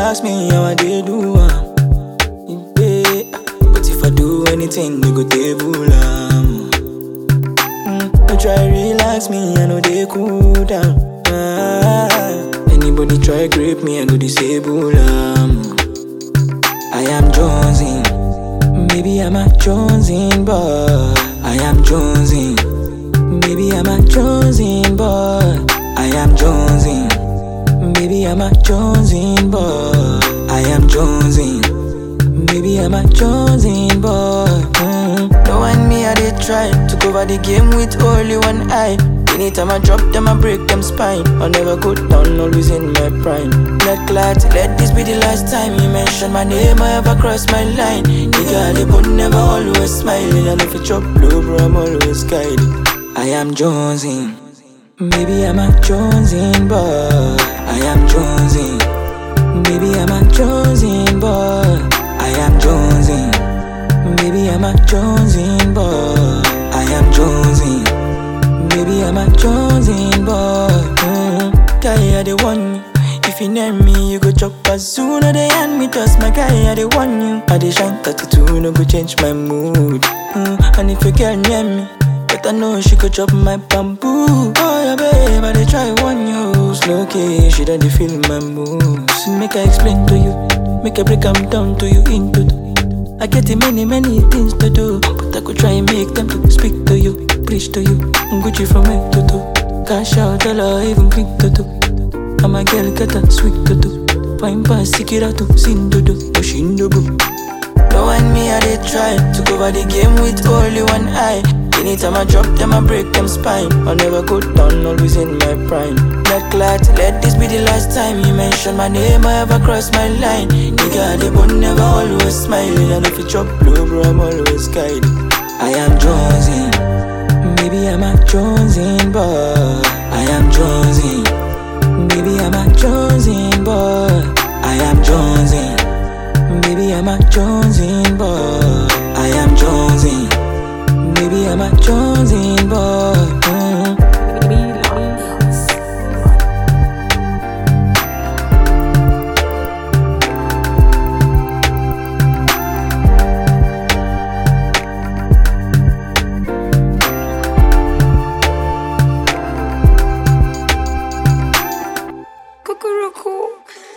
ask me how I did do yeah. But if I do anything, they go table Don't try relax me, I know they cool down. Anybody try grip me, I go disable I am Jonesing, maybe I'm a Jonesing boy. I am Jonesing, maybe I'm a Jonesing boy. I am Jonesing, maybe I'm a Jonesing boy. I am Jonesing, maybe I'm a Jonesing boy. No one me, I did try to cover the game with only one eye. Anytime I drop them, I break them spine. I'll never go down, always in my prime. Blood clot, let this be the last time you mention my name or ever cross my line. Nigga, they but never always smiling. And if you chop low, bro, I'm always guiding. I am Jonesing, maybe I'm a Jonesing boy. I am Jonesing, maybe I'm a Jonesing boy. I am Jonesing, maybe I'm a Jonesing boy. I am Jonesing, maybe I'm a Jonesing boy. Guy, I the one. If you name me, you go chop as soon as they hand me toss. My guy, I the one you. I the shine 32, no go change my mood. And if you girl near me, better know she go chop my bamboo. Oh yeah, babe, I they try one you. Slow key, she done feel my moves. Make I explain to you, make I break them down to you into two. I get many things to do, but I could try and make them to speak to you, preach to you. Gucci from head to toe, cash out, dollar, even click to do. I'm a girl, get a sweet to do. Fine pass, sick it out to sin to do. Oshindobu. No one me, I did try to cover the game with only one eye. Anytime I drop them, I break them spine. I'll never go down, always in my prime. Blood clot, let this be the last time you mention my name or ever cross my line. Nigga, they but never always smiling. And if you chop low, bro, I'm always guiding. I am Jonesing, maybe I'm a Jonesing boy. I am Jonesing, maybe I'm a Jonesing boy. I am Jonesing, maybe I'm a Jonesing boy. I am Jonesing, maybe I'm a Jonesing boy. Cuckoo.